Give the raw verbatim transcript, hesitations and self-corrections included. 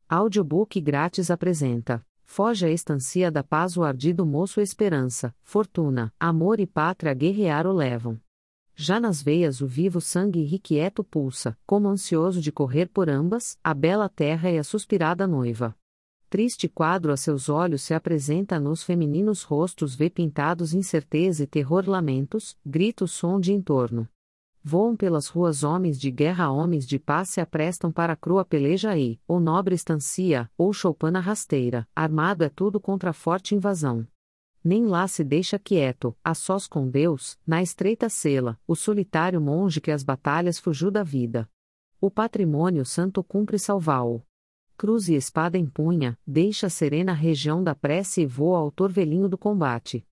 Audiobook grátis apresenta: Foge à estancia da paz, o ardido moço esperança, fortuna, amor e pátria guerrear o levam. Já nas veias o vivo sangue irrequieto pulsa, como ansioso de correr por ambas, a bela terra e a suspirada noiva. Triste quadro a seus olhos se apresenta, nos femininos rostos vê pintados incerteza e terror, lamentos, gritos som de entorno. Voam pelas ruas homens de guerra, homens de paz se aprestam para a crua peleja e, ou nobre estancia, ou choupana rasteira, armado é tudo contra a forte invasão. Nem lá se deixa quieto, a sós com Deus, na estreita cela, o solitário monge que as batalhas fugiu da vida. O patrimônio santo cumpre salvá-o. Cruz e espada empunha, deixa a serena região da prece e voa ao torvelinho do combate.